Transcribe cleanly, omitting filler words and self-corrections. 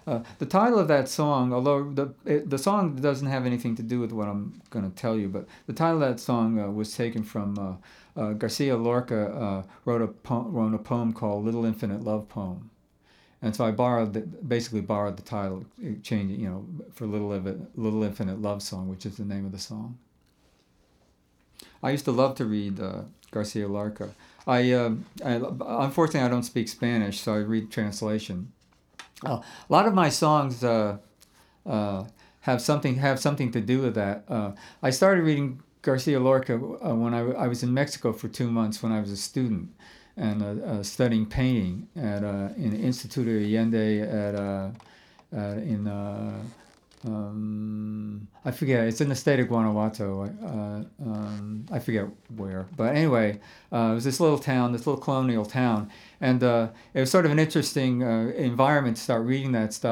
The title of that song, although the song doesn't have anything to do with what I'm going to tell you, but the title of that song was taken from Garcia Lorca wrote a poem called "Little Infinite Love Poem," and so I basically borrowed the title, changed it, for Little Infinite Love Song, which is the name of the song. I used to love to read Garcia Lorca. Unfortunately I don't speak Spanish, so I read translation. A lot of my songs have something to do with that. I started reading Garcia Lorca when I was in Mexico for 2 months when I was a student and studying painting at in Instituto Allende I forget. It's in the state of Guanajuato. I forget where, but anyway, it was this little town, this little colonial town, and it was sort of an interesting environment to start reading that stuff.